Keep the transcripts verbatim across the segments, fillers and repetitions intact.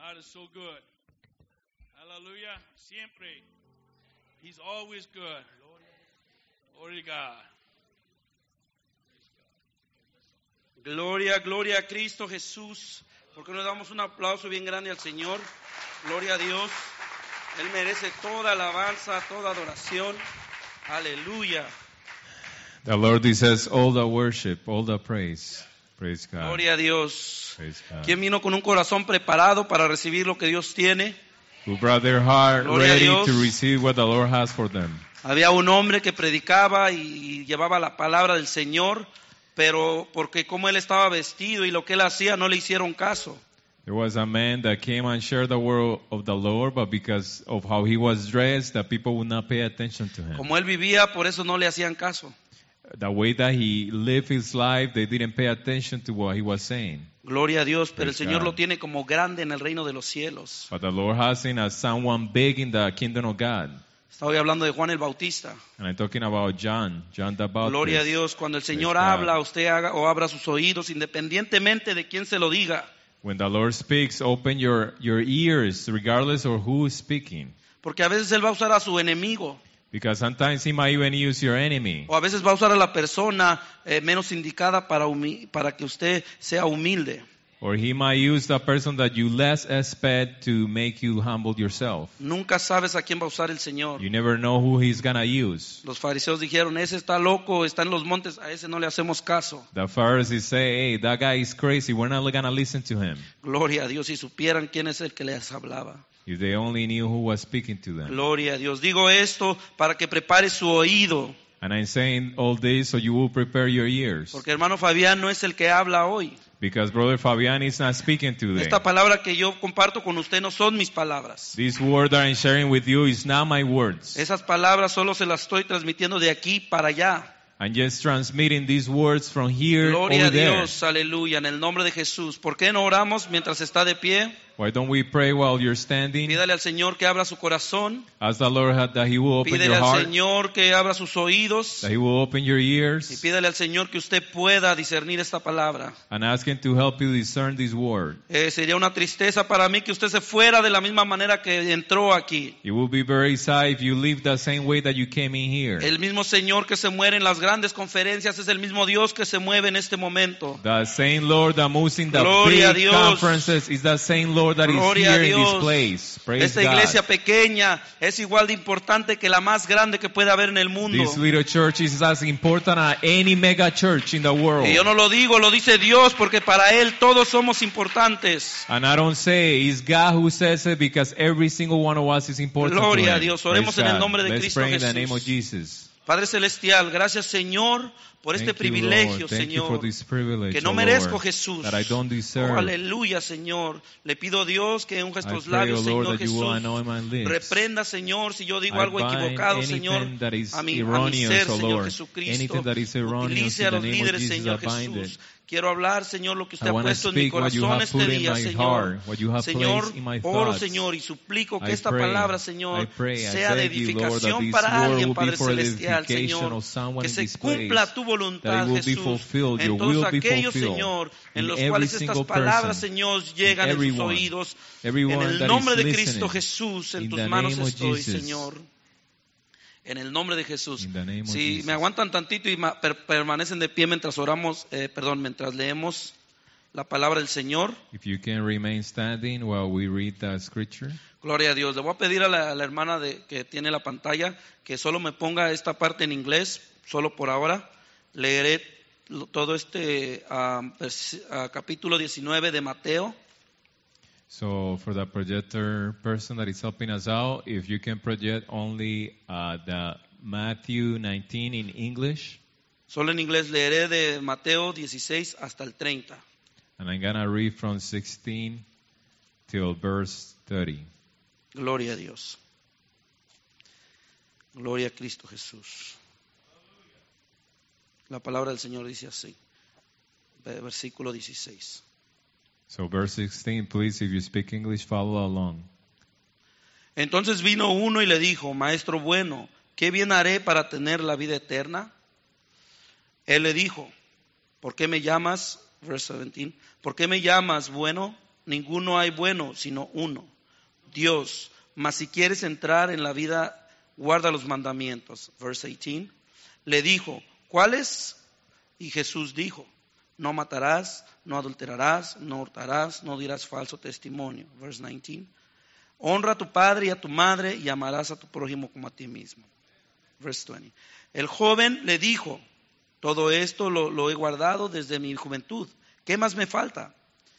God is so good. Hallelujah. Siempre. He's always good. Glory to God. Gloria, gloria a Cristo Jesús. Porque nos damos un aplauso bien grande al Señor. Gloria a Dios. Él merece toda alabanza, toda adoración. Aleluya. The Lord deserves all the worship, all the praise. Praise God. Gloria a Dios. Praise God. ¿Quién vino con un corazón preparado para recibir lo que Dios tiene? Who brought their heart Gloria a ready Dios. to receive what the Lord has for them. Había un hombre que predicaba y llevaba la palabra del Señor, pero porque como él estaba vestido y lo que él hacía no le hicieron caso. There was a man that came and shared the word of the Lord, but because of how he was dressed, the people would not pay attention to him. Como él vivía, por eso no le hacían caso. The way that he lived his life, they didn't pay attention to what he was saying. Gloria a Dios, pero el Praise Señor God. lo tiene como grande en el reino de los cielos. But the Lord has him as someone big in the kingdom of God. Estoy hablando de Juan el Bautista. And I'm talking about John, John the Baptist. Gloria a Dios, cuando el Señor Praise God. habla, usted haga o abra sus oídos, independientemente de quién se lo diga. When the Lord speaks, open your, your ears, regardless of who is speaking. Porque a veces Él va a usar a su enemigo, Because sometimes he might even use your enemy. o a veces va a usar a la persona eh, menos indicada para, humi- para que usted sea humilde. Or he might use the person that you less expect to make you humble yourself. Nunca sabes a quién va a usar el Señor. You never know who he's going to use. Los fariseos dijeron, ese está loco, está en los montes, a ese no le hacemos caso. The Pharisees say, hey, that guy is crazy. We're not going to listen to him. Gloria a Dios, si supieran quién es el que les hablaba. If they only knew who was speaking to them. Gloria a Dios. Digo esto para que prepare su oído. And I'm saying all this so you will prepare your ears. Porque hermano Fabián no es el que habla hoy. Because Brother Fabian is not speaking today. Esta palabra que yo comparto con usted no son mis palabras. This word that I'm sharing with you is not my words. Esas palabras solo se las estoy transmitiendo de aquí para allá. I'm just transmitting these words from here Gloria over a there. Dios, aleluya, en el nombre de Jesús. ¿Por qué no oramos mientras está de pie? Why don't we pray while you're standing? Pídale al Señor que abra su corazón. Ask the Lord that He will open Pídele your al heart, Señor que abra sus oídos. that He will open your Y ears, pídale al Señor que usted pueda discernir esta palabra. and ask Him to help you discern this word. Eh, sería una tristeza para mí que usted se fuera de la misma manera que entró aquí. It will be very sad if you live the same way that you came in here. El mismo Señor que se muere en las grandes conferencias es el mismo Dios que se mueve en este momento. The same Lord that moves in the Gloria a big Dios. conferences is the same Lord that is Gloria a here in this Dios. place. Praise Esta iglesia God. pequeña es igual de importante que la más grande que puede haber en el mundo. This little church is as important as any mega church in the world. Y yo no lo digo, lo dice Dios, porque para Él todos somos importantes. And I don't say it's God who says it because every single one of us is important Gloria to a Him. Dios. Oremos Praise en el God. nombre de Let's Cristo pray in the Jesús. name of Jesus. Padre Celestial, gracias Señor por este Thank you, privilegio, Lord. Thank you for Señor, this privilege, que no oh merezco, Lord, Jesús. that I don't deserve. Oh, aleluya, Señor. Le pido a Dios que unja I estos pray, labios, oh Lord, Señor that you will Jesús. anoint my lips. Reprenda, Señor, si yo digo I algo bind equivocado, anything Señor, that is a mi, a mi erroneous, ser, oh Señor Lord. Jesucristo. Anything that is erroneous, Utilice in a the los name of líderes, Jesus, Señor I bind Jesús. it. Quiero hablar, Señor, lo que usted I ha want to puesto en mi speak what you corazón have este put in día, my Señor. heart, what you have Señor, placed in my oro, thoughts. Señor, y suplico que I esta pray, palabra, I Señor, pray, I sea de beg you, Lord, that edificación this para word alguien, will be Padre for the Celestial, edification Señor. of someone Que in se this cumpla place, tu that voluntad, it will be Jesús. fulfilled, En your todos will be aquellos, fulfilled Señor, en in los every cuales estas single palabras, person, Señor, in llegan en sus everyone, oídos. En everyone el that nombre is de Cristo listening. Jesús, en In tus the manos name of estoy, Jesus. Señor. En el nombre de Jesús. In the name of Si Jesus. me aguantan tantito y ma- per- permanecen de pie mientras oramos, eh, perdón, mientras leemos la palabra del Señor. If you can remain standing while we read the scripture. Gloria a Dios. Le voy a pedir a la, a la hermana de, que tiene la pantalla que solo me ponga esta parte en inglés, solo por ahora. Leeré lo- todo este ah, vers- ah, capítulo diecinueve de Mateo. So for the projector person that is helping us out, if you can project only uh, the Matthew nineteen in English, Solo en inglés leeré de Mateo dieciséis hasta el treinta. and I'm gonna read from sixteen till verse thirty. Gloria a Dios. Gloria a Cristo Jesús. La palabra del Señor dice así. Ve- Versículo dieciséis. So verse sixteen, please, if you speak English, follow along. Entonces vino uno y le dijo, Maestro bueno, ¿qué bien haré para tener la vida eterna? Él le dijo, ¿por qué me llamas? Verse seventeen, ¿por qué me llamas bueno? ninguno hay bueno, sino uno, Dios. Mas si quieres entrar en la vida, guarda los mandamientos. Verse eighteen. Le dijo, ¿cuáles? Y Jesús dijo, no matarás, no adulterarás, no hurtarás, no dirás falso testimonio. Verse nineteen. Honra a tu padre y a tu madre y amarás a tu prójimo como a ti mismo. Verse twenty. El joven le dijo, todo esto lo, lo he guardado desde mi juventud. ¿Qué más me falta?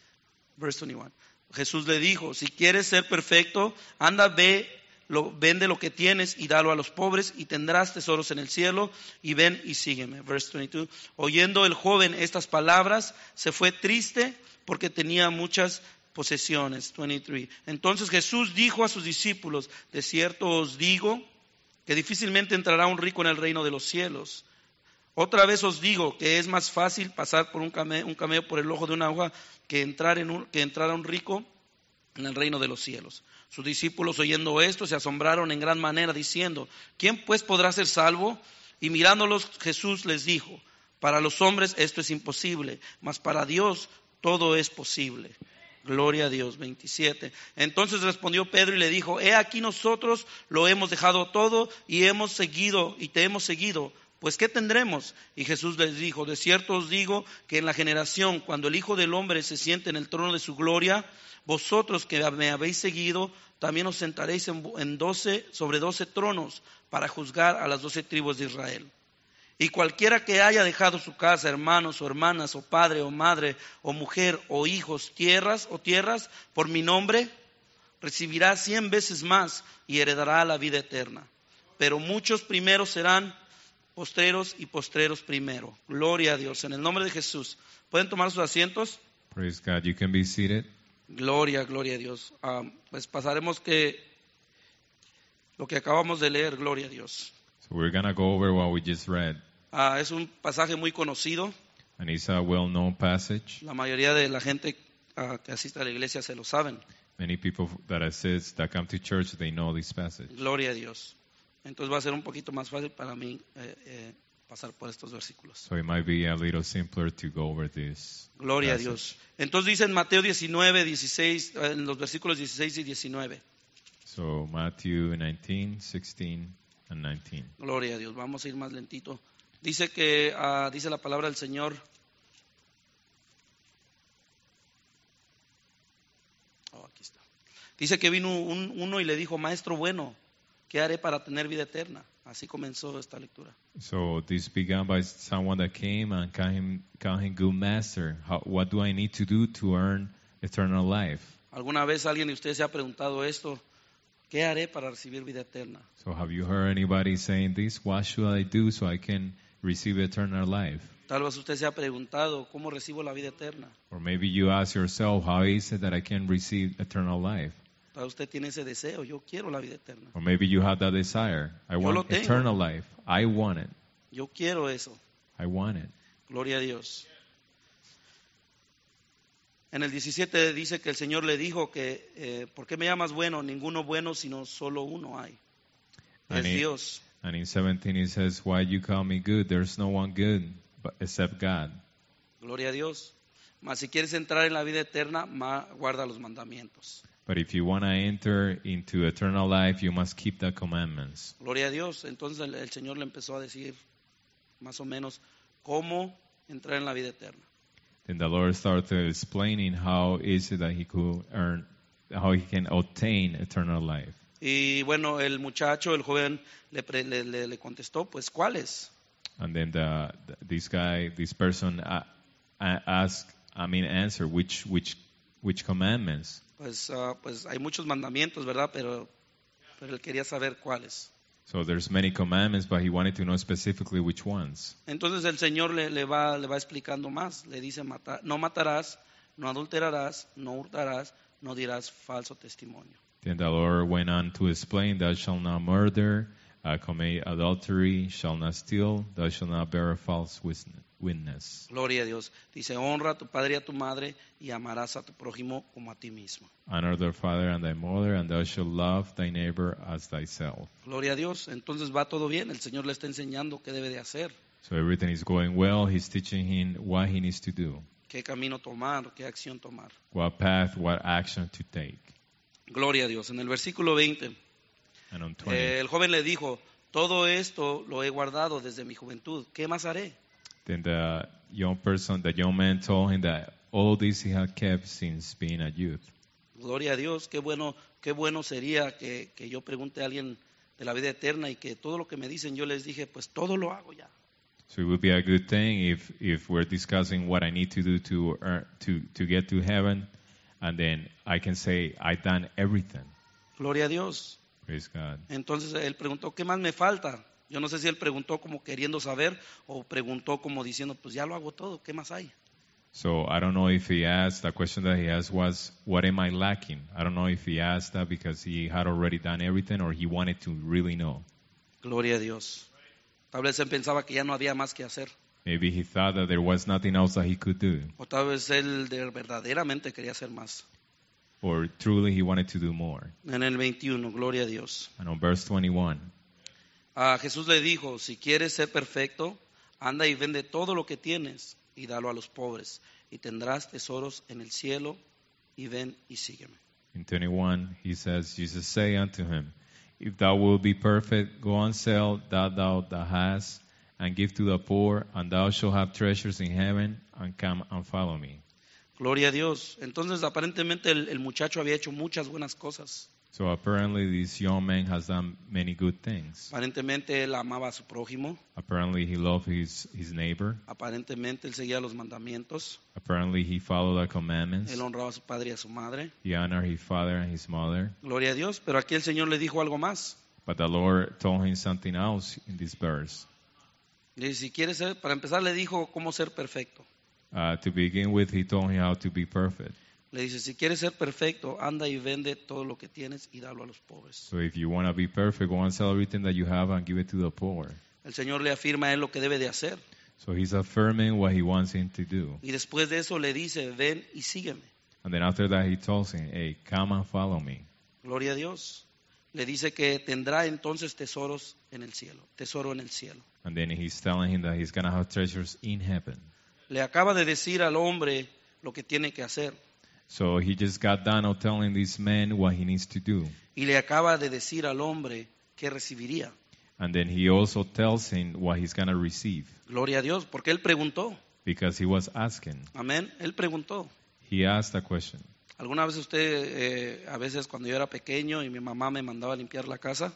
Verse twenty-one. Jesús le dijo, si quieres ser perfecto, anda, ve, lo, vende lo que tienes y dalo a los pobres y tendrás tesoros en el cielo y ven y sígueme. Verse twenty-two. Oyendo el joven estas palabras, se fue triste porque tenía muchas posesiones. twenty-three. Entonces Jesús dijo a sus discípulos, de cierto os digo que difícilmente entrará un rico en el reino de los cielos. Otra vez os digo que es más fácil pasar por un camello, un camello por el ojo de una aguja que entrar en un, que entrar a un rico en el reino de los cielos. Sus discípulos, oyendo esto, se asombraron en gran manera, diciendo, ¿quién pues podrá ser salvo? Y mirándolos, Jesús les dijo, para los hombres esto es imposible, mas para Dios todo es posible. Gloria a Dios. veintisiete. Entonces respondió Pedro y le dijo, he aquí nosotros lo hemos dejado todo y hemos seguido y te hemos seguido. Pues ¿qué tendremos? Y Jesús les dijo, de cierto os digo que en la generación, cuando el Hijo del Hombre se siente en el trono de su gloria, vosotros que me habéis seguido, también os sentaréis en, en doce, sobre doce tronos para juzgar a las doce tribus de Israel. Y cualquiera que haya dejado su casa, hermanos o hermanas, o padre o madre, o mujer o hijos, tierras o tierras, por mi nombre, recibirá cien veces más y heredará la vida eterna. Pero muchos primeros serán postreros y postreros primero. Gloria a Dios. En el nombre de Jesús. ¿Pueden tomar sus asientos? Praise God. You can be seated. Gloria, gloria a Dios. Ah, pues pasaremos que lo que acabamos de leer, gloria a Dios. So we're going to go over what we just read. Ah, es un pasaje muy conocido. And it's a well-known passage. La mayoría de la gente ah, que asiste a la iglesia se lo saben. Many people that assist, that come to church, they know this passage. Gloria a Dios. Entonces va a ser un poquito más fácil para mí eh, eh, pasar por estos versículos. So it might be a little simpler to go over this. Gloria a passage. Dios. Entonces dice en Mateo diecinueve, dieciséis, en los versículos dieciséis y diecinueve. So Matthew nineteen, sixteen, and nineteen. Gloria a Dios. Vamos a ir más lentito. Dice que, uh, dice la palabra del Señor. Oh, aquí está. Dice que vino un, uno y le dijo, maestro bueno, ¿qué haré para tener vida eterna? Así comenzó esta lectura. So this began by someone that came and called him, called him good master. How, what do I need to do to earn eternal life? ¿Alguna vez alguien de ustedes se ha preguntado esto? ¿Qué haré para recibir vida eterna? So have you heard anybody saying this? What should I do so I can receive eternal life? Tal vez usted se ha preguntado, ¿cómo recibo la vida eterna? Or maybe you ask yourself, how is it that I can receive eternal life? Tal vez usted tiene ese deseo, yo quiero la vida eterna. Or maybe you have that desire. I Yo lo want tengo. eternal life. I want it. Yo quiero eso. I want it. Gloria a Dios. En el diecisiete dice que el Señor le dijo que, eh, ¿por qué me llamas bueno? Ninguno bueno, sino solo uno hay. Es And it- Dios. And in seventeen it says, why you call me good? There's no one good but except God. Gloria a Dios. Mas si quieres entrar en la vida eterna, ma- guarda los mandamientos. But if you want to enter into eternal life, you must keep the commandments. Gloria a Dios. Entonces el, el Señor le empezó a decir más o menos cómo entrar en la vida eterna. Then the Lord started explaining how is it that he could earn, how he can obtain eternal life. Y bueno, el muchacho, el joven, le, pre- le, le- le contestó, pues, ¿cuáles? And then the, the this guy, this person uh, uh, asked, I mean, answer which which which commandments. Pues, ah, pues hay muchos mandamientos, ¿verdad? Pero, pero él quería saber cuáles. So there's many commandments, but he wanted to know specifically which ones. Entonces el Señor le, le, va, le va explicando más. Le dice, mata- no matarás, no adulterarás, no hurtarás, no dirás falso testimonio. Then the Lord went on to explain, thou shalt not murder, uh, commit adultery, shall not steal, thou shalt not bear a false witness. Gloria a Dios. Dice, honra a tu padre y a tu madre y amarás a tu prójimo como a ti mismo. Honor thy father and thy mother, and thou shalt love thy neighbor as thyself. Gloria a Dios. Entonces va todo bien. El Señor le está enseñando qué debe de hacer. So everything is going well. He's teaching him what he needs to do. qué camino tomar, qué acción tomar. what path, what action to take. Gloria a Dios. En el versículo veinte, And on twenty, eh, el joven le dijo, todo esto lo he guardado desde mi juventud, ¿qué más haré? then the young person, the young man told him that all this he had kept since being a youth. Gloria a Dios, qué bueno, qué bueno sería que, que yo pregunte a alguien de la vida eterna y que todo lo que me dicen yo les dije, pues todo lo hago ya. So it would be a good thing if, if we're discussing what I need to do to earn, to, to get to heaven, and then I can say, I've done everything. Gloria a Dios. Praise God. Entonces él preguntó, ¿qué más me falta? Yo no sé si él preguntó como queriendo saber o preguntó como diciendo, pues ya lo hago todo, ¿qué más hay? So I don't know if he asked, the question that he asked was, what am I lacking? I don't know if he asked that because he had already done everything or he wanted to really know. Gloria a Dios. Tal vez él pensaba que ya no había más que hacer. Maybe he thought that there was nothing else that he could do, O tal vez él de- verdaderamente quería hacer más. or truly he wanted to do more. En el veintiuno, gloria a Dios. And on verse twenty-one, A Jesús le dijo, si quieres ser perfecto, anda y vende todo lo que tienes y dalo a los pobres, y tendrás tesoros en el cielo, y ven y sígueme. in twenty-one, he says, Jesus say unto him, if thou wilt be perfect, go and sell that thou thou hast, and give to the poor, and thou shalt have treasures in heaven, and come and follow me. Gloria a Dios. Entonces aparentemente el, el muchacho había hecho muchas buenas cosas. So apparently this young man has done many good things. Aparentemente él amaba a su prójimo. Apparently he loved his, his neighbor. Aparentemente él seguía los mandamientos. Apparently he followed the commandments. Él honraba a su padre y a su madre. He honored his father and his mother. Gloria a Dios. Pero aquí el Señor le dijo algo más. But the Lord told him something else in this verse. Le dice, si quieres ser, para empezar le dijo cómo ser perfecto. Uh, to begin with, he told him how to be perfect. Le dice, si quieres ser perfecto, anda y vende todo lo que tienes y dalo a los pobres. So if you want to be perfect, go and sell everything that you have and give it to the poor. El Señor le afirma a él lo que debe de hacer. So he's affirming what he wants him to do. Y después de eso le dice, ven y sígueme. And then after that, he tells him, hey, come and follow me. Gloria a Dios. Le dice que tendrá entonces tesoros en el cielo, tesoro en el cielo. And then he's telling him that he's going to have treasures in heaven. Le acaba de decir al hombre lo que tiene que hacer. So he just got done of telling this man what he needs to do. Y le acaba de decir al hombre que recibiría. And then he also tells him what he's going to receive. Gloria a Dios, porque él preguntó. Because he was asking. Amén. Él preguntó. He asked a question. ¿Alguna vez usted, eh, a veces cuando yo era pequeño y mi mamá me mandaba a limpiar la casa,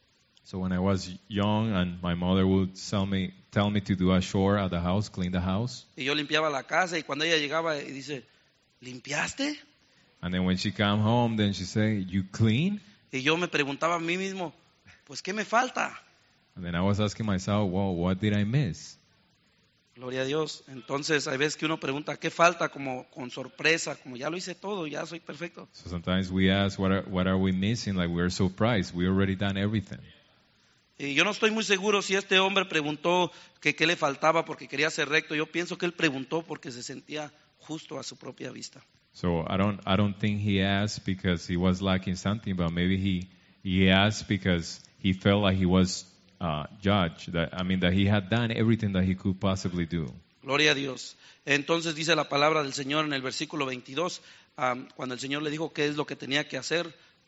So when I was young and my mother would tell me, tell me to do a chore at the house, clean the house. y yo limpiaba la casa y cuando ella llegaba y dice, ¿limpiaste? And then when she come home, then she say, you clean? Y yo me preguntaba a mí mismo, pues ¿qué me falta? And then I was asking myself, well, what did I miss? Gloria a Dios. Entonces hay veces que uno pregunta, ¿qué falta? Como con sorpresa, como ya lo hice todo, ya soy perfecto. So sometimes we ask, what are, what are we missing? Like we're surprised. We already done everything. Y yo no estoy muy seguro si este hombre preguntó que qué le faltaba porque quería ser recto. Yo pienso que él preguntó porque se sentía justo a su propia vista. So I don't, I don't think he asked because he was lacking something, but maybe he, he asked because he felt like he was uh, judged. That, I mean, that he had done everything that he could possibly do. Gloria a Dios. Entonces dice la palabra del Señor en el versículo veintidós, um, cuando el Señor le dijo qué es lo que tenía que hacer,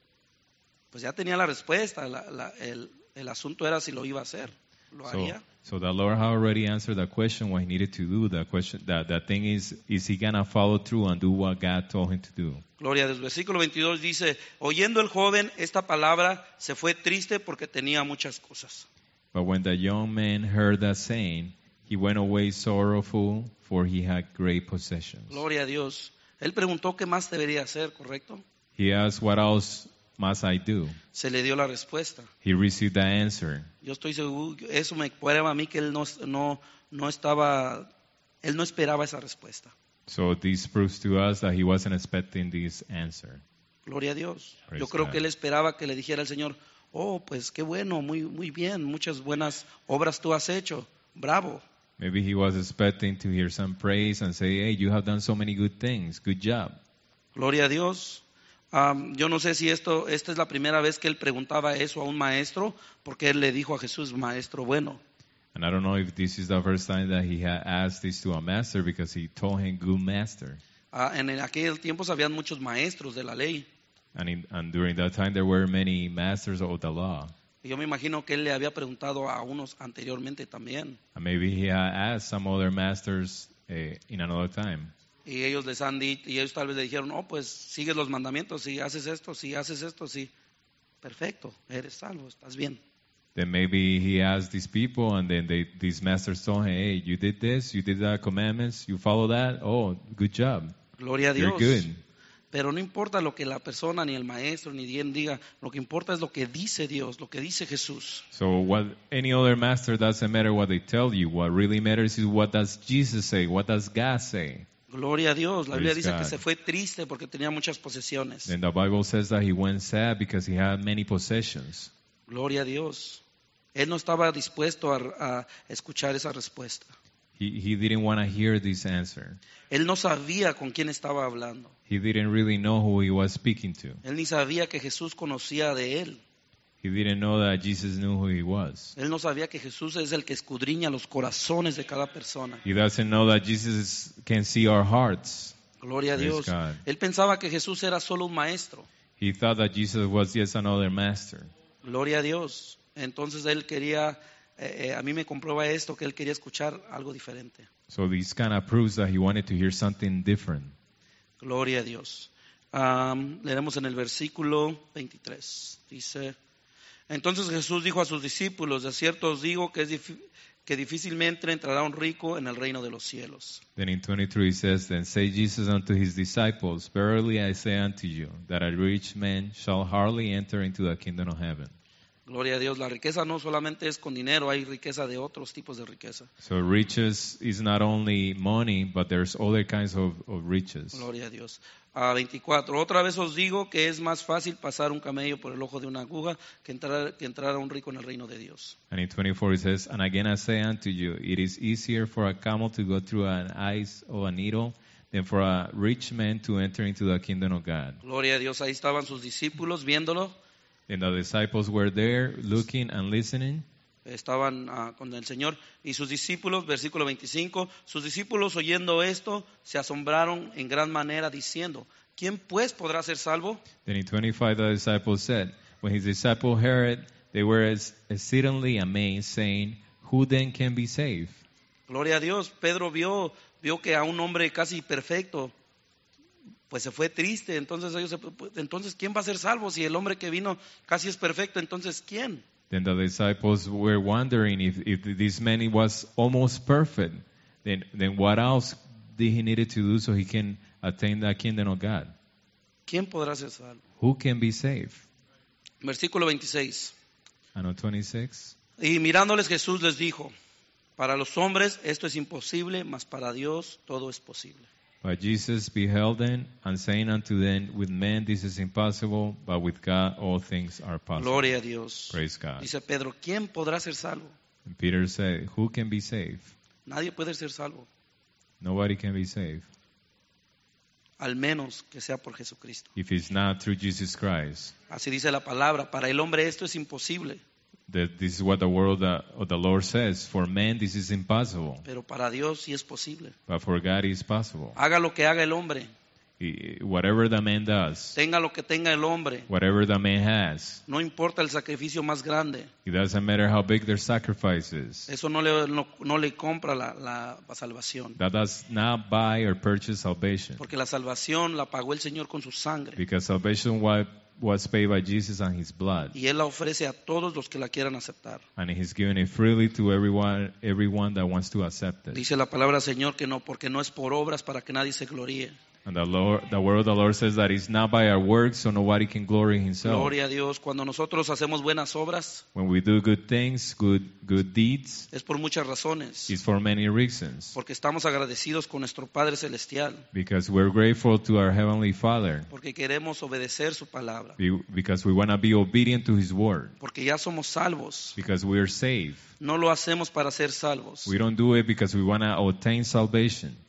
pues ya tenía la respuesta. La, la, el, el asunto era si lo iba a hacer. ¿Lo So, haría? so the Lord had already answered the question what he needed to do. The question, that the thing is, is he gonna follow through and do what God told him to do? Gloria a Dios. Versículo veintidós dice, oyendo el joven esta palabra, se fue triste porque tenía muchas cosas. But when the young man heard that saying, he went away sorrowful, for he had great possessions. Gloria a Dios. Él preguntó qué más debería hacer, ¿correcto? He asked, what else must I do? Se le dio la respuesta. He received the answer. Yo estoy seguro, eso me prueba a mí que él no, no, no estaba, él no esperaba esa respuesta. So this proves to us that he wasn't expecting this answer. Gloria a Dios. Praise Yo creo God. que él esperaba que le dijera al Señor, oh, pues qué bueno, muy, muy bien, muchas buenas obras tú has hecho, bravo. Maybe he was expecting to hear some praise and say, hey, you have done so many good things. Good job. Gloria a Dios. Um, yo no sé si esto, esta es la primera vez que él preguntaba eso a un maestro, porque él le dijo a Jesús, maestro bueno. And I don't know if this is the first time that he had asked this to a master because he told him, good master. Ah, en aquel tiempo habían muchos maestros de la ley. And, in, and during that time there were many masters of the law. Y yo me imagino que él le había preguntado a unos anteriormente también. And maybe he had asked some other masters uh, in another time. Y ellos les han dicho, y ellos tal vez le dijeron, oh, pues sigues los mandamientos, si haces esto, si haces esto, sí. Perfecto, eres salvo, estás bien. Then maybe he asked these people, and then they, these masters told him, hey, you did this, you did that commandments, you follow that, oh, good job. Gloria a You're Dios. good. Pero no importa lo que la persona, ni el maestro, ni quien diga, lo que importa es lo que dice Dios, lo que dice Jesús. So what any other master, doesn't matter what they tell you. What really matters is what does Jesus say, what does God say. Gloria a Dios. La Biblia Praise dice God. que se fue triste porque tenía muchas posesiones. Then the Bible says that he went sad because he had many possessions. Gloria a Dios. Él no estaba dispuesto a, a escuchar esa respuesta. He, he didn't want to hear this answer. Él no sabía con quién estaba hablando. He didn't really know who he was speaking to. Él ni sabía que Jesús conocía de él. He didn't know that Jesus knew who he was. Él no sabía que Jesús es el que escudriña los corazones de cada persona. He doesn't know that Jesus can see our hearts. Gloria a Praise Dios. God. Él pensaba que Jesús era solo un maestro. He thought that Jesus was just another master. Gloria a Dios. Entonces él quería, eh, eh, a mí me comprueba esto, que él quería escuchar algo diferente. So this kind of proves that he wanted to hear something different. Gloria a Dios. Um, leeremos en el versículo veintitrés. Dice, entonces Jesús dijo a sus discípulos, de cierto os digo que, es dif- que difícilmente entrará un rico en el reino de los cielos. Then in twenty-three it says, Then said Jesus unto his disciples, Verily I say unto you, that a rich man shall hardly enter into the kingdom of heaven. Gloria a Dios. La riqueza no solamente es con dinero, hay riqueza de otros tipos de riqueza. So riches is not only money, but there's other kinds of, of riches. Gloria a Dios. A veinticuatro. Otra vez os digo que es más fácil pasar un camello por el ojo de una aguja que entrar, que entrar a un rico en el reino de Dios. And in twenty-four it says, And again I say unto you, it is easier for a camel to go through an eye of a needle than for a rich man to enter into the kingdom of God. Gloria a Dios. Ahí estaban sus discípulos viéndolo. And the disciples were there looking and listening. Estaban uh, con el Señor y sus discípulos, versículo veinticinco, sus discípulos oyendo esto se asombraron en gran manera diciendo, ¿quién pues podrá ser salvo? Then in twenty-five the disciples said, When his disciples heard it, they were ex- exceedingly amazed, saying, Who then can be saved? Gloria a Dios. Pedro vio, vio que a un hombre casi perfecto pues se fue triste, entonces ellos se, entonces ¿quién va a ser salvo si el hombre que vino casi es perfecto? Entonces ¿quién? Then the disciples were wondering if, if this man was almost perfect, then, then what else did he need to do so he can attain the kingdom of God? ¿Quién podrá ser salvo? Who can be saved? Versículo veintiséis. And on twenty-six, Y mirándoles Jesús les dijo, para los hombres esto es imposible, mas para Dios todo es posible. But Jesus beheld them, and saying unto them, With men this is impossible, but with God all things are possible. Gloria a Dios. Praise God. Dice Pedro, ¿quién podrá ser salvo? And Peter said, Who can be saved? Nadie puede ser salvo, Nobody can be saved al menos que sea por Jesucristo. if it's not through Jesus Christ. Así dice la palabra, para el hombre esto es imposible, That this is what the word of the, of the Lord says. For man this is impossible, pero para Dios sí es posible. but for God it is possible. Haga lo que haga el hombre, He- Whatever the man does, tenga lo que tenga el hombre, whatever the man has, no importa el sacrificio más grande, it doesn't matter how big their sacrifice is. eso no le, no, no le compra la, la salvación, That does not buy or purchase salvation. porque la salvación la pagó el Señor con su sangre Because salvation wa- was paid by Jesus and his blood. y Él la ofrece a todos los que la quieran aceptar. And he's given it freely to everyone everyone that wants to accept it. Dice la palabra Señor que no, porque no es por obras para que nadie se gloríe. And the Lord, the word of the Lord says that it's not by our works, so nobody can glory in himself. Gloria a Dios. Cuando nosotros hacemos buenas obras When we do good things, good good deeds, es por muchas razones, it's for many reasons. porque estamos agradecidos con nuestro Padre Celestial, Because we're grateful to our Heavenly Father. porque queremos obedecer su palabra, Be- Because we want to be obedient to His word. porque ya somos salvos. Because we are saved. No lo hacemos para ser salvos, We don't do it because we want to obtain salvation.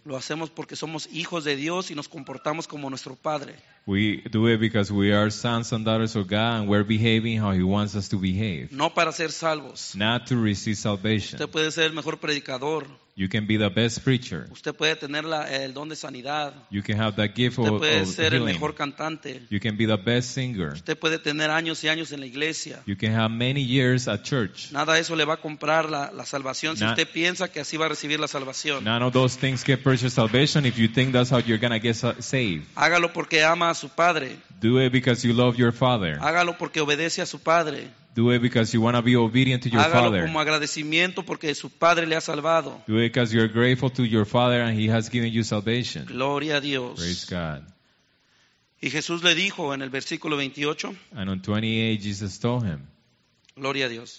Lo hacemos porque somos hijos de Dios y nos comportamos como nuestro Padre. We do it because we are sons and daughters of God and we're behaving how He wants us to behave. No para ser salvos. Not to receive salvation. Usted puede ser el mejor predicador. You can be the best preacher. Usted puede tener la, el don de sanidad. You can have that gift Usted of, puede of ser el healing. mejor cantante. You can be the best singer. Usted puede tener años y años en la iglesia. You can have many years at church. Nada de eso le va a comprar la, la salvación si Na- usted piensa que así va a recibir la salvación. None of those things can purchase salvation if you think that's how you're going to get sa- saved. Hágalo porque ama a su Padre. Do it because you love your Father. Hágalo porque obedece a su Padre. Do it because you want to be obedient to your Hágalo Father. como agradecimiento porque su Padre le ha salvado. Do it because you're grateful to your Father and He has given you salvation. Gloria a Dios. Praise God. Y Jesús le dijo en el versículo veintiocho, And on twenty-eight, Jesus told him, gloria a Dios.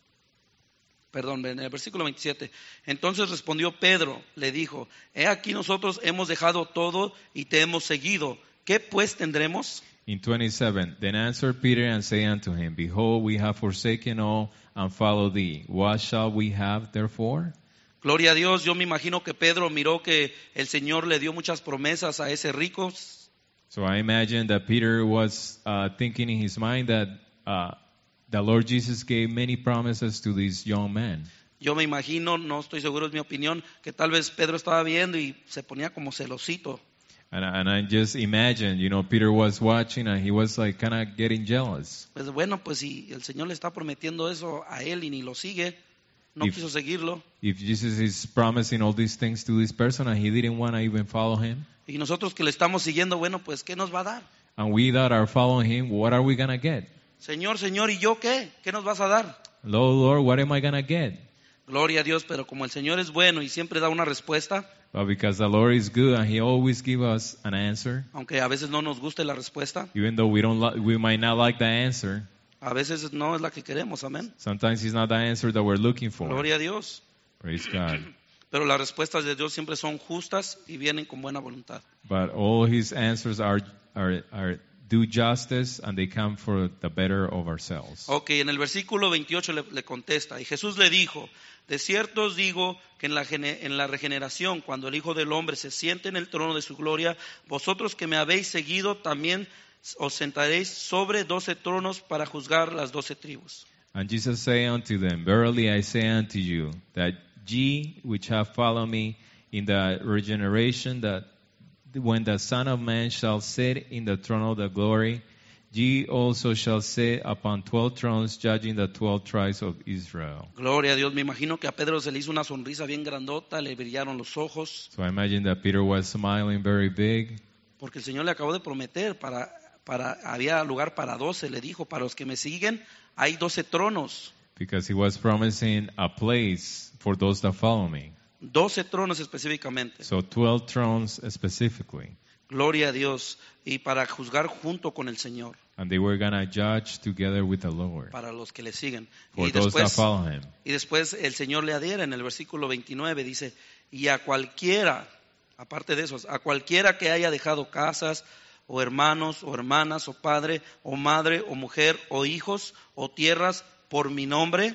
Perdón, en el versículo veintisiete. Entonces respondió Pedro, le dijo, he aquí nosotros hemos dejado todo y te hemos seguido. ¿Qué pues tendremos? in twenty-seven, Then answered Peter and said unto him, Behold, we have forsaken all and followed thee. What shall we have therefore? Gloria a Dios. Yo me imagino que Pedro miró que el Señor le dio muchas promesas a ese rico. So I imagine that Peter was uh, thinking in his mind that uh, the Lord Jesus gave many promises to this young man. Yo me imagino, no estoy seguro, es mi opinión, que tal vez Pedro estaba viendo y se ponía como celosito. And, I- and I just imagine, you know, Peter was watching and he was like kind of getting jealous. Pues bueno, pues si el Señor le está prometiendo eso a él y ni lo sigue, no If- quiso seguirlo. If Jesus is promising all these things to this person and he didn't want to even follow him, Y nosotros que le estamos siguiendo, bueno, pues ¿qué nos va a dar? and we that are following him, what are we going to get? Señor, Señor, ¿y yo qué? ¿Qué nos vas a dar? Lord, Lord, what am I going to get? Gloria a Dios, pero como el Señor es bueno y siempre da una respuesta, But because the Lord is good and he always gives us an answer, aunque a veces no nos guste la respuesta, even though we don't li- we might not like the answer, a veces no es la que queremos, amén. sometimes it's not the answer that we're looking for. Gloria a Dios. Praise God. Pero las respuestas de Dios siempre son justas y vienen con buena voluntad. But all his answers are are are do justice and they come for the better of ourselves. Ok, en el versículo veintiocho le, le contesta, y Jesús le dijo, de cierto os digo que en la, gene- en la regeneración, cuando el Hijo del Hombre se siente en el trono de su gloria, vosotros que me habéis seguido también os sentaréis sobre doce tronos para juzgar las doce tribus. And Jesus said unto them, Verily I say unto you, that ye which have followed me in the regeneration, that when the Son of Man shall sit in the throne of the glory, ye also shall sit upon twelve thrones, judging the twelve tribes of Israel. Gloria a Dios, me imagino que a Pedro se le hizo una sonrisa bien grandota, le brillaron los ojos, So I imagine that Peter was smiling very big, porque el Señor le acabó de prometer, para, para, había lugar para doce, le dijo, para los que me siguen hay doce tronos. because he was promising a place for those that follow me. Doce tronos específicamente. So twelve thrones specifically. Gloria a Dios. Y para juzgar junto con el Señor. And they were going to judge together with the Lord Para los que le siguen. for Y those that después, follow him. y después el Señor le adhiera en el versículo veintinueve. Dice, y a cualquiera, aparte de esos, a cualquiera que haya dejado casas, o hermanos, o hermanas, o padre, o madre, o mujer, o hijos, o tierras, por mi nombre,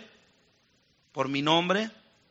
por mi nombre,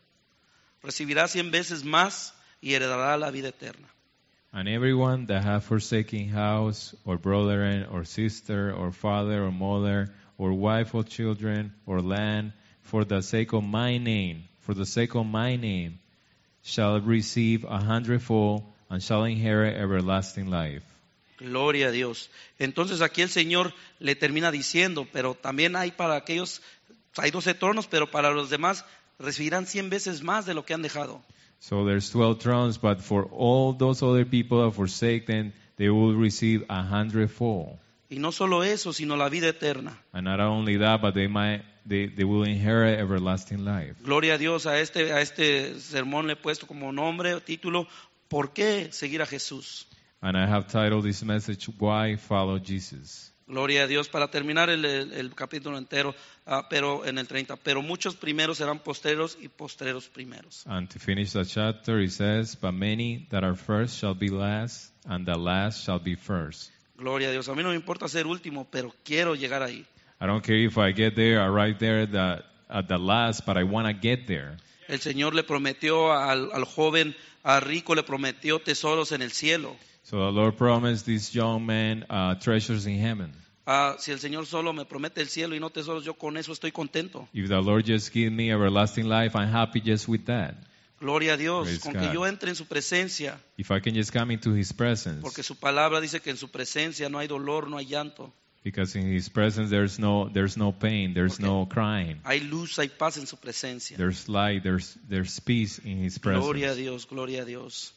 recibirá cien veces más y heredará la vida eterna. And everyone that hath forsaken house, or brother, or sister, or father, or mother, or wife, or children, or land, for the sake of my name, for the sake of my name, shall receive a hundredfold, and shall inherit everlasting life. Gloria a Dios. Entonces aquí el Señor le termina diciendo, pero también hay para aquellos, hay doce tronos, pero para los demás recibirán cien veces más de lo que han dejado. So there's twelve thrones, but for all those other people that forsake them, they will receive a hundredfold. Y no solo eso, sino la vida eterna. And not only that, but they might they, they will inherit everlasting life. Gloria a Dios. A este, a este sermón le he puesto como nombre o título, ¿por qué seguir a Jesús? And I have titled this message, Why Follow Jesus? Gloria a Dios. Para terminar el, el, el capítulo entero, ah, pero en el treinta, pero muchos primeros serán postreros y postreros primeros. And to finish the chapter, it says, But many that are first shall be last, and the last shall be first. Gloria a Dios. A mí no me importa ser último, pero quiero llegar ahí. I don't care if I get there or right there the, at the last, but I want to get there. El Señor le prometió al, al joven, al rico, le prometió tesoros en el cielo. So the Lord promised this young man uh, treasures in heaven. Ah, si el Señor solo me promete el cielo y no tesoros, yo con eso estoy contento. If the Lord just give me everlasting life, I'm happy just with that. Gloria a Dios, Praise con God. que yo entre en su presencia, If I can just come into His presence, porque su palabra dice que en su presencia no hay dolor, no hay llanto, because in His presence there's no there's no pain, there's Okay. no crying, hay luz, hay paz en su presencia. there's light, there's there's peace in His Gloria a presence. Dios, gloria a Dios.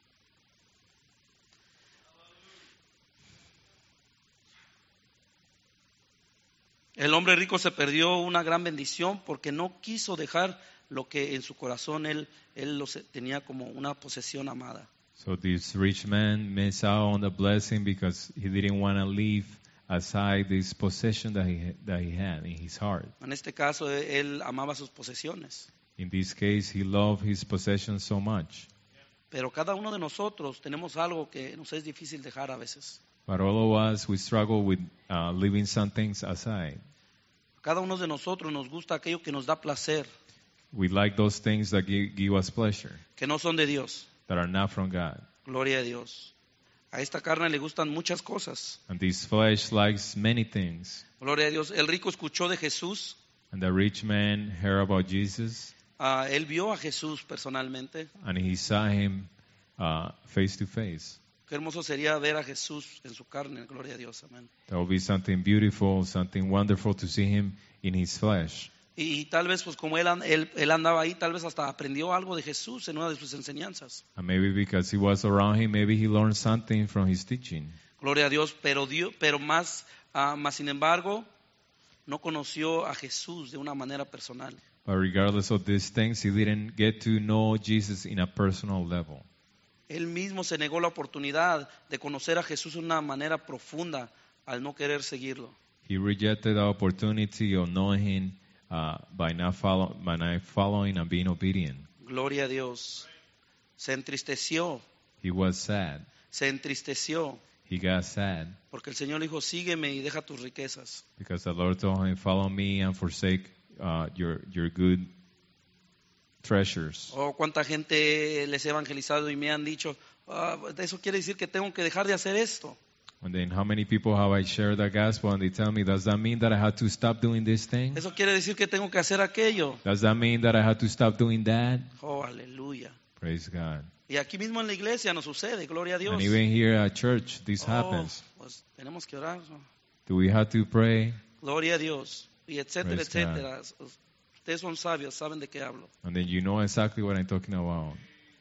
El hombre rico se perdió una gran bendición porque no quiso dejar lo que en su corazón él, él lo se- tenía como una posesión amada. So this rich man missed out on the blessing because he didn't want to leave aside this possession that he that he had in his heart. En este caso eh, él amaba sus posesiones, In this case, he loved his possessions so much. pero cada uno de nosotros tenemos algo que nos es difícil dejar a veces. But all of us, we struggle with uh, leaving some things aside. Cada uno de nosotros nos gusta aquello que nos da placer, We like those things that give, give us pleasure, que no son de Dios. that are not from God. Gloria a Dios. A esta carne le gustan muchas cosas. And this flesh likes many things. Gloria a Dios. El rico escuchó de Jesús. And the rich man heard about Jesus, Ah, él vio a Jesús personalmente. and he saw him uh, face to face. Qué hermoso sería ver a Jesús en su carne. Gloria a Dios. Amén. That would be something beautiful, something wonderful to see him in his flesh. Y, y tal vez, pues como él, an- él, él andaba ahí, tal vez hasta aprendió algo de Jesús en una de sus enseñanzas. And maybe because he was around him, maybe he learned something from his teaching. Gloria a Dios. Pero, Dios, pero más, ah, más sin embargo, no conoció a Jesús de una manera personal. But regardless of these things, he didn't get to know Jesus in a personal level. Él mismo se negó la oportunidad de conocer a Jesús de una manera profunda al no querer seguirlo. He rejected the opportunity of knowing him uh, by, not follow, by not following and being obedient. Gloria a Dios. Se entristeció, He was sad. se entristeció, He got sad porque el Señor le dijo, sígueme y deja tus riquezas. because the Lord told him, follow me and forsake uh, your, your good treasures. Oh, cuánta gente les he evangelizado y me han dicho, "Ah, eso quiere decir que tengo que dejar de hacer esto. And then how many people have I shared the gospel and they tell me, does that mean that I had to stop doing this thing? Eso quiere decir que tengo que hacer aquello. Does that mean that I had to stop doing that? Oh, aleluya. Praise God. Y aquí mismo en la iglesia nos sucede, gloria a Dios. And even here at church, this Oh, happens. pues tenemos que orar, ¿no? Do we have to pray? Gloria a Dios. Y etcétera, Praise etcétera. Ustedes son sabios, saben de qué hablo. And then you know exactly what I'm talking about.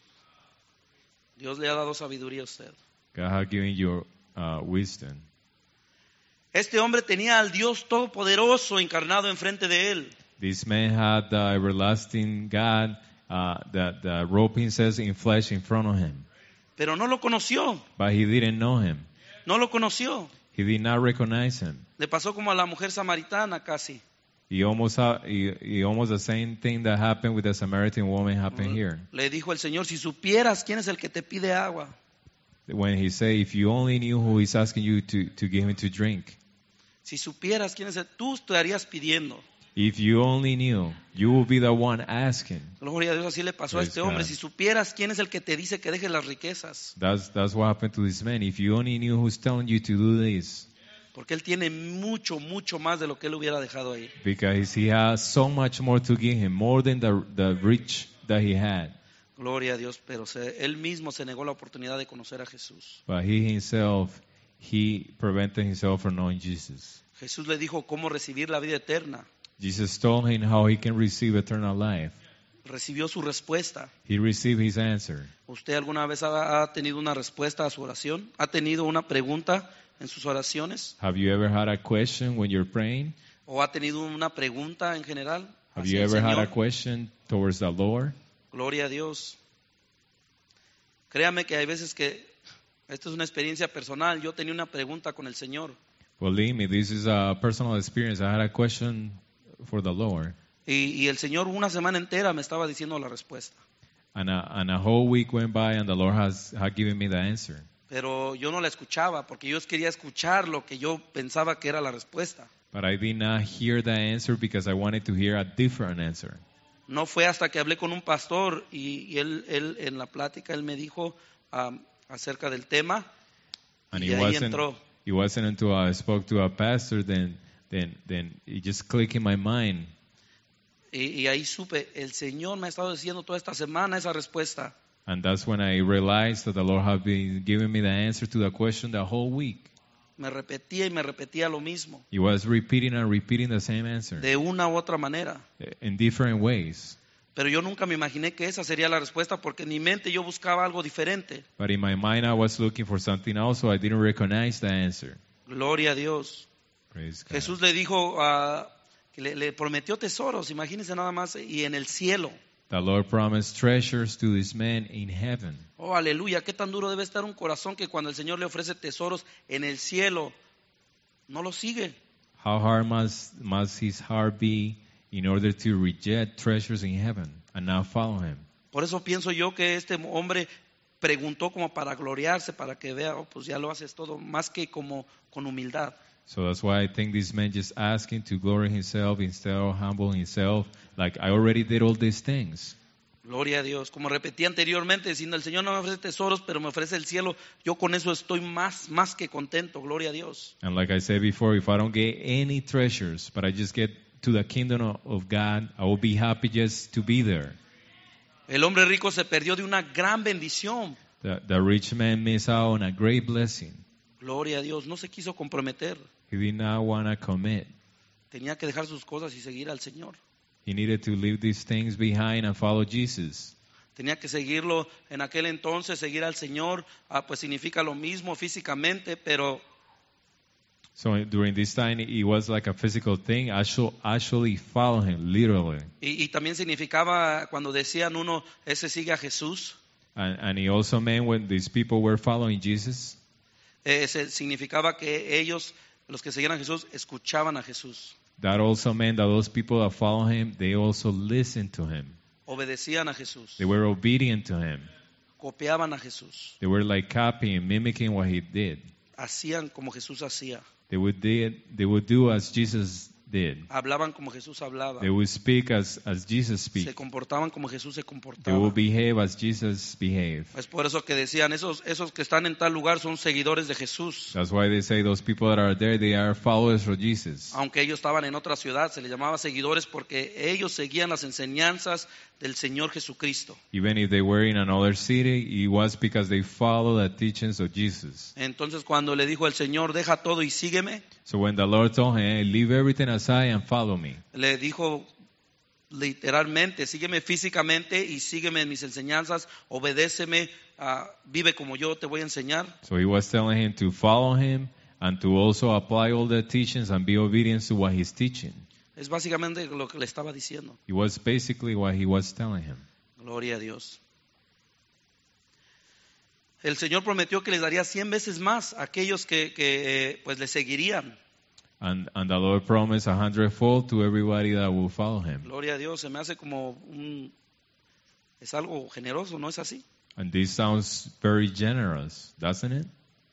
Dios le ha dado sabiduría a usted. God has given you uh, wisdom. Este hombre tenía al Dios Todopoderoso encarnado enfrente de él. This man had the everlasting God, uh, the, the robe says in flesh in front of him. Pero no lo conoció. But he didn't know him. No lo conoció. He did not recognize him. Le pasó como a la mujer samaritana casi. He almost, ha- he, he almost the same thing that happened with the Samaritan woman happened here. Le dijo el Señor, si supieras quién es el que te pide agua. When he said, if you only knew who is asking you to, to give him to drink. Si supieras quién es el, tú estarías pidiendo. If you only knew, you will be the one asking. Gloria a Dios, así le pasó a Praise este hombre. God. Si supieras quién es el que te dice que dejes las riquezas. That's, that's what happened to this man. If you only knew who's telling you to do this. Porque él tiene mucho, mucho más de lo que él hubiera dejado ahí. Because he has so much more to give him, more than the, the rich that he had. Gloria a Dios, pero se- él mismo se negó la oportunidad de conocer a Jesús. But he himself, he prevented himself from knowing Jesus. Jesús le dijo cómo recibir la vida eterna. Jesus told him how he can receive eternal life. Recibió su respuesta. He received his answer. ¿Usted alguna vez ha, ha tenido una respuesta a su oración? ¿Ha tenido una pregunta en sus oraciones? Have you ever had a question when you're praying? ¿O ha tenido una pregunta en general? Have hacia you el ever had a Señor? question towards the Lord? Gloria a Dios. Créame que hay veces que, esto es una experiencia personal, yo tenía una pregunta con el Señor. Believe me, this is a personal experience. I had a question for the Lord. Y, y el Señor una semana entera me estaba diciendo la respuesta. And a, and a whole week went by and the Lord has, has given me the answer. Pero yo no la escuchaba porque yo quería escuchar lo que yo pensaba que era la respuesta. But I did not hear the answer because I wanted to hear a different answer. No fue hasta que hablé con un pastor y, y él, él en la plática él me dijo um, acerca del tema And y it ahí wasn't, entró. it wasn't until I spoke to a pastor then, then, then it just clicked in my mind. Y, y ahí supe, el Señor me ha estado diciendo toda esta semana esa respuesta. And that's when I realized that the Lord had been giving me the answer to the question the whole week. Me repetía y me repetía lo mismo, He was repeating and repeating the same answer de una u otra manera. in different ways. Pero yo nunca me imaginé que esa sería la respuesta porque en mi mente yo buscaba algo diferente. But in my mind, I was looking for something else, so I didn't recognize the answer. Gloria a Dios. Praise God. Jesús le dijo, ah, que le, le prometió tesoros, imagínense nada más, y en el cielo. The Lord promised treasures to this man in heaven. Oh, aleluya, qué tan duro debe estar un corazón que cuando el Señor le ofrece tesoros en el cielo, no lo sigue. How hard must, must his heart be in order to reject treasures in heaven and not follow him? Por eso pienso yo que este hombre preguntó como para gloriarse, para que vea, oh, pues ya lo haces todo, más que como con humildad. So that's why I think this man just asking to glory himself instead of humble himself. Like, I already did all these things. Gloria a Dios. Como repetí anteriormente, diciendo, el Señor no me ofrece tesoros, pero me ofrece el cielo. Yo con eso estoy más, más que contento. Gloria a Dios. And like I said before, if I don't get any treasures, but I just get to the kingdom of- of God, I will be happy just to be there. El hombre rico se perdió de una gran bendición. The, the rich man missed out on a great blessing. Gloria a Dios. No se quiso comprometer. He did not want to commit. Tenía que dejar sus cosas y seguir al Señor. He needed to leave these things behind and follow Jesus. Tenía que seguirlo en aquel entonces, seguir al Señor, ah, pues significa lo mismo físicamente, pero So during this time, it was like a physical thing. I should actually follow him, literally. y, y también significaba cuando decían uno, ese sigue a Jesús, And, and he also meant when these people were following Jesus, eh, ese significaba que ellos, los que seguían a Jesús, escuchaban a Jesús, that also meant that those people that follow him, they also listened to him. obedecían a Jesús, They were obedient to him. copiaban a Jesús, They were like copying, mimicking what he did. hacían como Jesús hacía, They would did, they would do as Jesus did. hablaban como Jesús hablaba, They would speak as, as Jesus se speak. comportaban como Jesús se They comportaba. would behave as Jesus behaved. Es por eso que decían, esos, esos que están en tal lugar son seguidores de Jesús. That's why they say those people that are there, they are followers of Jesus. Aunque ellos estaban en otra ciudad, se les llamaba seguidores porque ellos seguían las enseñanzas del Señor Jesucristo. Even if they were in another city, it was because they followed the teachings of Jesus. Entonces cuando le dijo el Señor, deja todo y sígueme, So when the Lord told him, hey, leave everything aside and follow me, le dijo literalmente, sígueme físicamente y sígueme en mis enseñanzas, obedéceme, ah, vive como yo te voy a enseñar. so he was telling him to follow him and to also apply all the teachings and be obedient to what he's teaching. Es básicamente lo que le estaba diciendo. It was basically what he was telling him. Gloria a Dios. El Señor prometió que les daría cien veces más a aquellos que, que eh, pues le seguirían. And, and the Lord promised a hundredfold to everybody that will follow him. Gloria a Dios, se me hace como un... Es algo generoso, ¿no es así? And this sounds very generous, doesn't it?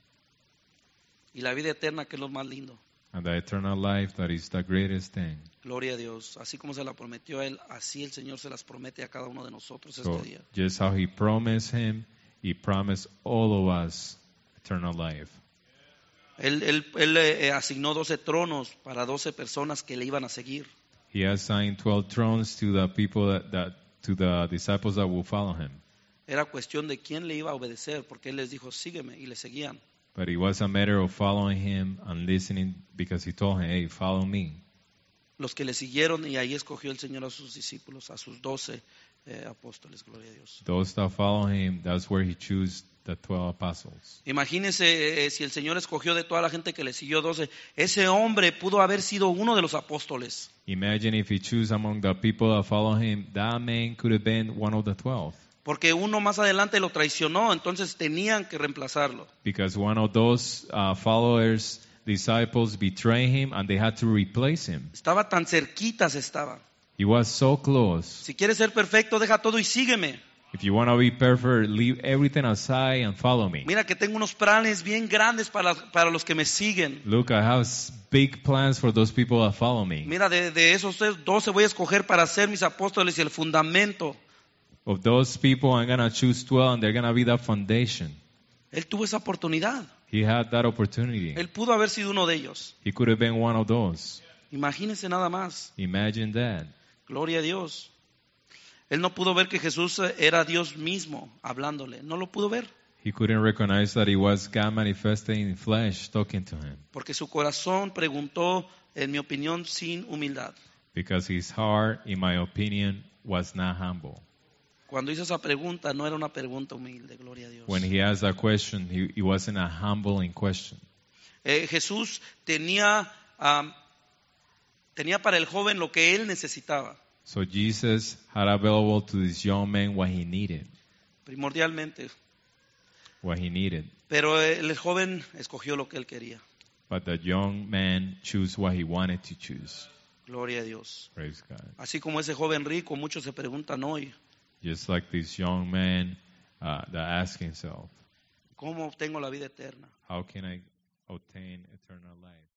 Y la vida eterna, que es lo más lindo. And the eternal life, that is the greatest thing. Gloria a Dios. Así como se la prometió a Él, así el Señor se las promete a cada uno de nosotros So este día. just how he promised him, he promised all of us eternal life. Él, él, él eh, asignó doce tronos para doce personas que le iban a seguir. He assigned twelve thrones to the people that, that to the disciples that will follow him. Era cuestión de quién le iba a obedecer, porque Él les dijo, sígueme, y le seguían. But it was a matter of following him and listening because he told him, hey, follow me. Los que le siguieron, y ahí escogió el Señor a sus discípulos, a sus doce eh, apóstoles, gloria a Dios. Those that follow him, that's where he chose the twelve apostles. Imagínense eh, si el Señor escogió de toda la gente que le siguió doce, ese hombre pudo haber sido uno de los apóstoles. Imagine if he chose among the people that follow him, that man could have been one of the twelve. Porque uno más adelante lo traicionó, entonces tenían que reemplazarlo. Because one of those uh, followers, disciples, betrayed him and they had to replace him. Estaba tan cerquitas estaba. He was so close. Si quieres ser perfecto, deja todo y sígueme. If you want to be perfect, leave everything aside and follow me. Mira que tengo unos planes bien grandes para, para los que me siguen. Look, I have s- big plans for those people that follow me. Mira, de, de esos doce voy a escoger para ser mis apóstoles y el fundamento. Of those people, I'm going to choose twelve, and they're going to be that foundation. Él tuvo esa oportunidad. He had that opportunity. Él pudo haber sido uno de ellos. He could have been one of those. Imagínense nada más. Imagine that. Gloria a Dios. Él no pudo ver que Jesús era Dios mismo hablándole. No lo pudo ver. He couldn't recognize that it was God manifested in flesh talking to him. Porque su corazón preguntó, en mi opinión, sin humildad. Because his heart, in my opinion, was not humble. Cuando hizo esa pregunta, no era una pregunta humilde, gloria a Dios. When he asked that question, he, it wasn't a humbling question. Eh, Jesús tenía, um, tenía para el joven lo que él necesitaba. So Jesus had available to this young man what he needed. Primordialmente. What he needed. Pero el joven escogió lo que él quería. But the young man chose what he wanted to choose. Gloria a Dios. Praise God. Así como ese joven rico, muchos se preguntan hoy, Just like this young man uh, that asked himself, ¿cómo obtengo la vida eterna? how can I obtain eternal life?